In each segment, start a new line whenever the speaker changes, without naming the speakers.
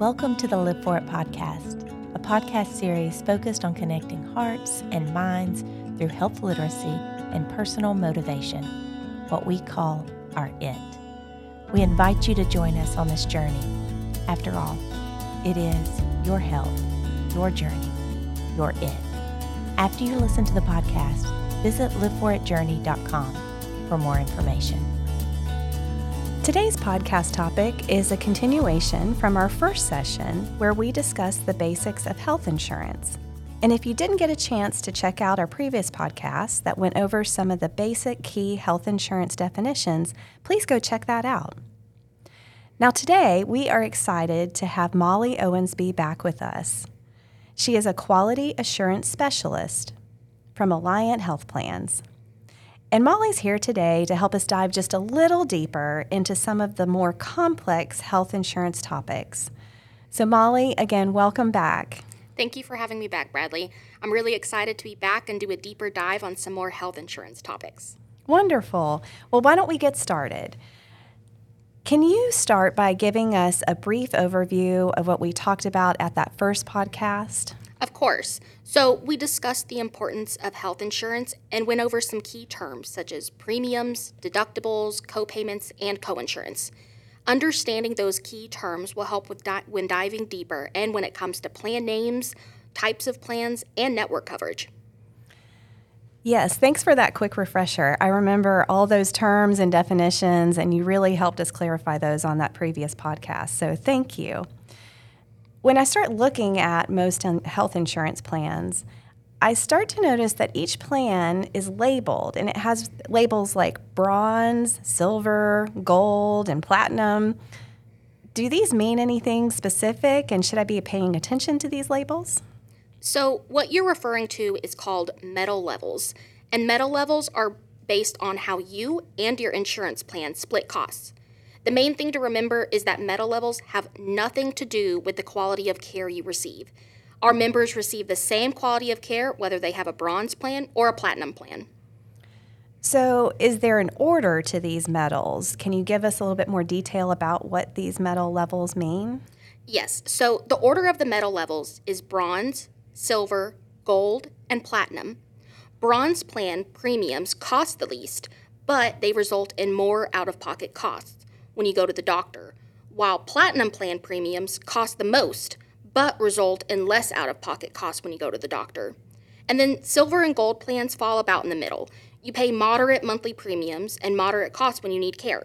Welcome to the Live For It podcast, a podcast series focused on connecting hearts and minds through health literacy and personal motivation, what we call our IT. We invite you to join us on this journey. After all, it is your health, your journey, your IT. After you listen to the podcast, visit liveforitjourney.com for more information.
Today's podcast topic is a continuation from our first session where we discussed the basics of health insurance. And if you didn't get a chance to check out our previous podcast that went over some of the basic key health insurance definitions, please go check that out. Now today, we are excited to have Molly Owensby back with us. She is a quality assurance specialist from Alliant Health Plans. And Molly's here today to help us dive just a little deeper into some of the more complex health insurance topics. So Molly, again, welcome back.
Thank you for having me back, Bradley. I'm really excited to be back and do a deeper dive on some more health insurance topics.
Wonderful. Well, why don't we get started? Can you start by giving us a brief overview of what we talked about at that first podcast?
Of course. So we discussed the importance of health insurance and went over some key terms such as premiums, deductibles, co-payments, and coinsurance. Understanding those key terms will help with when diving deeper and when it comes to plan names, types of plans, and network coverage.
Yes, thanks for that quick refresher. I remember all those terms and definitions, and you really helped us clarify those on that previous podcast, so thank you. When I start looking at most health insurance plans, I start to notice that each plan is labeled, and it has labels like bronze, silver, gold, and platinum. Do these mean anything specific, and should I be paying attention to these labels?
So what you're referring to is called metal levels, and metal levels are based on how you and your insurance plan split costs. The main thing to remember is that metal levels have nothing to do with the quality of care you receive. Our members receive the same quality of care whether they have a bronze plan or a platinum plan.
So is there an order to these metals? Can you give us a little bit more detail about what these metal levels mean?
Yes, so the order of the metal levels is bronze, silver, gold, and platinum. Bronze plan premiums cost the least, but they result in more out-of-pocket costs when you go to the doctor, while platinum plan premiums cost the most, but result in less out-of-pocket costs when you go to the doctor. And then silver and gold plans fall about in the middle. You pay moderate monthly premiums and moderate costs when you need care.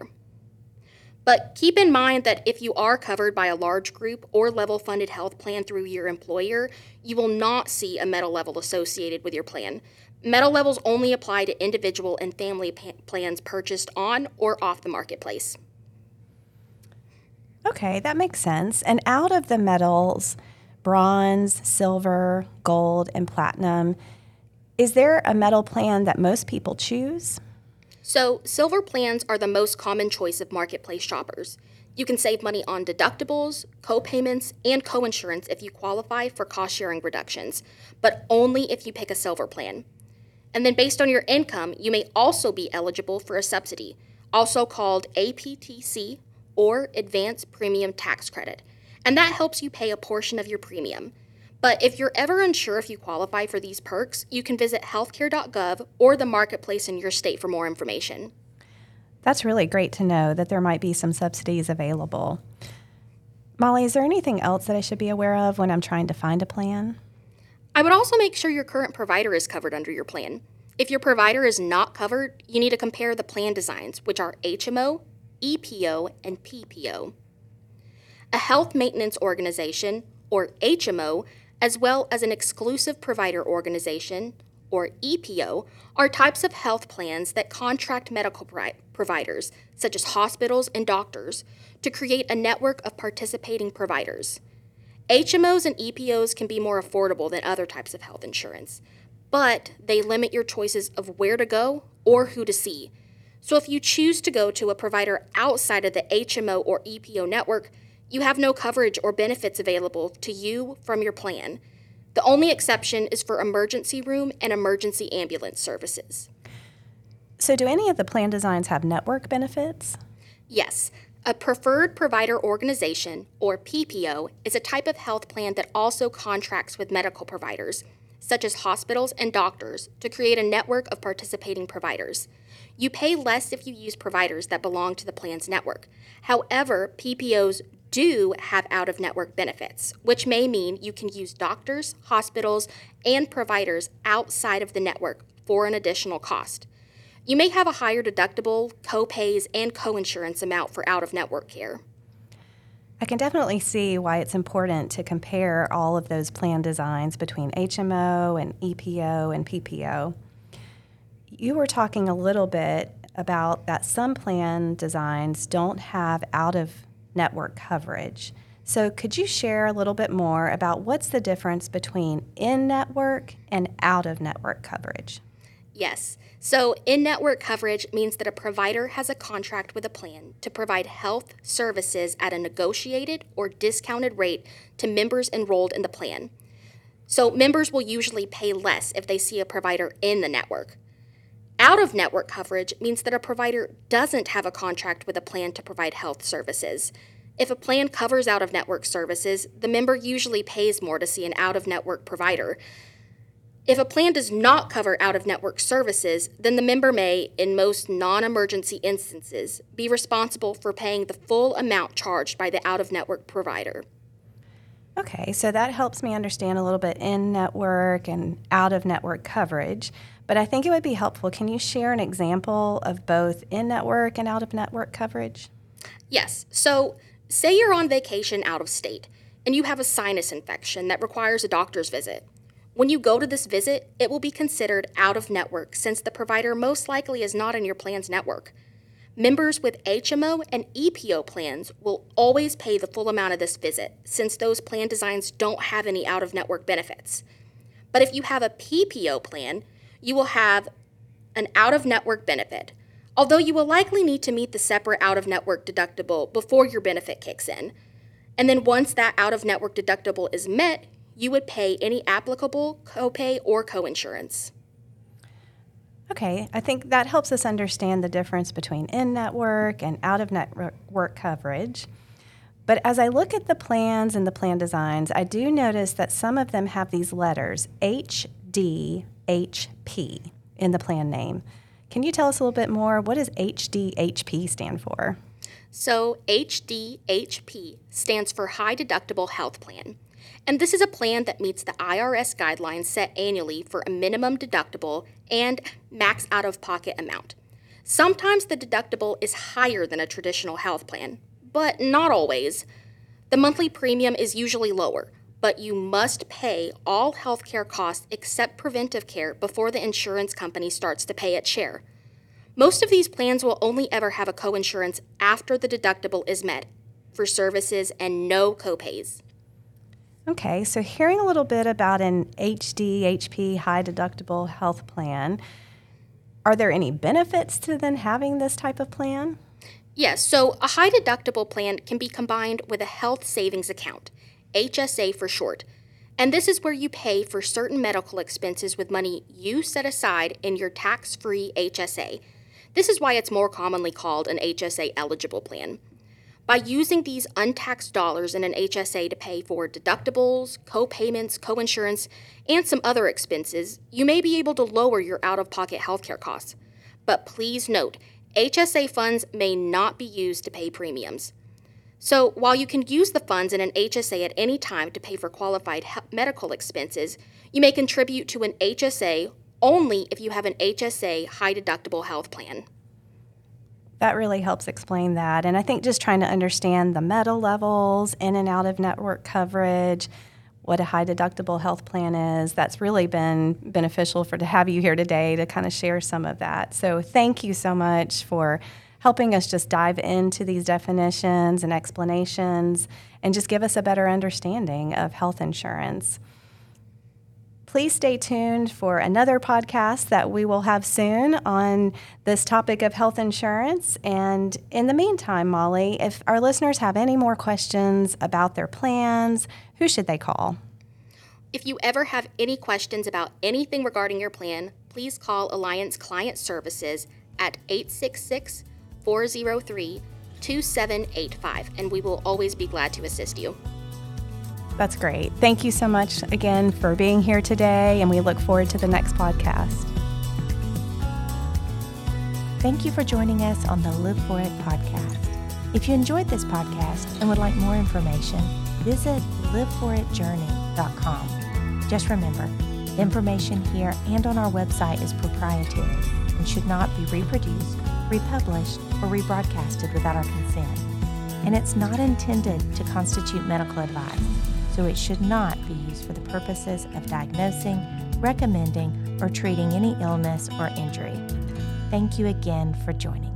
But keep in mind that if you are covered by a large group or level-funded health plan through your employer, you will not see a metal level associated with your plan. Metal levels only apply to individual and family plans purchased on or off the marketplace.
Okay, that makes sense. And out of the metals, bronze, silver, gold, and platinum, is there a metal plan that most people choose?
So, silver plans are the most common choice of marketplace shoppers. You can save money on deductibles, co-payments, and coinsurance if you qualify for cost-sharing reductions, but only if you pick a silver plan. And then based on your income, you may also be eligible for a subsidy, also called APTC, or Advanced Premium Tax Credit, and that helps you pay a portion of your premium. But if you're ever unsure if you qualify for these perks, you can visit healthcare.gov or the marketplace in your state for more information.
That's really great to know that there might be some subsidies available. Molly, is there anything else that I should be aware of when I'm trying to find a plan?
I would also make sure your current provider is covered under your plan. If your provider is not covered, you need to compare the plan designs, which are HMO, EPO, and PPO. A health maintenance organization, or HMO, as well as an exclusive provider organization, or EPO, are types of health plans that contract medical providers, such as hospitals and doctors, to create a network of participating providers. HMOs and EPOs can be more affordable than other types of health insurance, but they limit your choices of where to go or who to see. So if you choose to go to a provider outside of the HMO or EPO network, you have no coverage or benefits available to you from your plan. The only exception is for emergency room and emergency ambulance services.
So do any of the plan designs have network benefits?
Yes. A preferred provider organization, or PPO, is a type of health plan that also contracts with medical providers, such as hospitals and doctors, to create a network of participating providers. You pay less if you use providers that belong to the plan's network. However, PPOs do have out-of-network benefits, which may mean you can use doctors, hospitals, and providers outside of the network for an additional cost. You may have a higher deductible, co-pays, and co-insurance amount for out-of-network care.
I can definitely see why it's important to compare all of those plan designs between HMO and EPO and PPO. You were talking a little bit about that some plan designs don't have out-of-network coverage. So could you share a little bit more about what's the difference between in-network and out-of-network coverage?
Yes. So in-network coverage means that a provider has a contract with a plan to provide health services at a negotiated or discounted rate to members enrolled in the plan. So members will usually pay less if they see a provider in the network. Out-of-network coverage means that a provider doesn't have a contract with a plan to provide health services. If a plan covers out-of-network services, the member usually pays more to see an out-of-network provider. If a plan does not cover out-of-network services, then the member may, in most non-emergency instances, be responsible for paying the full amount charged by the out-of-network provider.
Okay, so that helps me understand a little bit in-network and out-of-network coverage, but I think it would be helpful. Can you share an example of both in-network and out-of-network coverage?
Yes, so say you're on vacation out of state, and you have a sinus infection that requires a doctor's visit. When you go to this visit, it will be considered out-of-network since the provider most likely is not in your plan's network. Members with HMO and EPO plans will always pay the full amount of this visit since those plan designs don't have any out-of-network benefits. But if you have a PPO plan, you will have an out-of-network benefit, although you will likely need to meet the separate out-of-network deductible before your benefit kicks in. And then once that out-of-network deductible is met, you would pay any applicable copay or coinsurance.
Okay, I think that helps us understand the difference between in-network and out-of-network coverage. But as I look at the plans and the plan designs, I do notice that some of them have these letters, HDHP, in the plan name. Can you tell us a little bit more? What does HDHP stand for?
So HDHP stands for High Deductible Health Plan. And this is a plan that meets the IRS guidelines set annually for a minimum deductible and max out-of-pocket amount. Sometimes the deductible is higher than a traditional health plan, but not always. The monthly premium is usually lower, but you must pay all healthcare costs except preventive care before the insurance company starts to pay its share. Most of these plans will only ever have a coinsurance after the deductible is met for services and no copays.
Okay, so hearing a little bit about an HDHP, high deductible health plan, are there any benefits to then having this type of plan?
Yes, so a high deductible plan can be combined with a health savings account, HSA for short. And this is where you pay for certain medical expenses with money you set aside in your tax-free HSA. This is why it's more commonly called an HSA eligible plan. By using these untaxed dollars in an HSA to pay for deductibles, co-payments, co-insurance, and some other expenses, you may be able to lower your out-of-pocket healthcare costs. But please note, HSA funds may not be used to pay premiums. So while you can use the funds in an HSA at any time to pay for qualified medical expenses, you may contribute to an HSA only if you have an HSA high-deductible health plan.
That really helps explain that. And I think just trying to understand the meta levels, in and out of network coverage, what a high deductible health plan is, that's really been beneficial to have you here today to kind of share some of that. So thank you so much for helping us just dive into these definitions and explanations and just give us a better understanding of health insurance. Please stay tuned for another podcast that we will have soon on this topic of health insurance. And in the meantime, Molly, if our listeners have any more questions about their plans, who should they call?
If you ever have any questions about anything regarding your plan, please call Alliance Client Services at 866-403-5787. 2785, and we will always be glad to assist you.
That's great. Thank you so much again for being here today, and we look forward to the next podcast.
Thank you for joining us on the Live For It podcast. If you enjoyed this podcast and would like more information, visit liveforitjourney.com. Just remember, the information here and on our website is proprietary and should not be reproduced, republished, or rebroadcasted without our consent. And it's not intended to constitute medical advice, so it should not be used for the purposes of diagnosing, recommending, or treating any illness or injury. Thank you again for joining.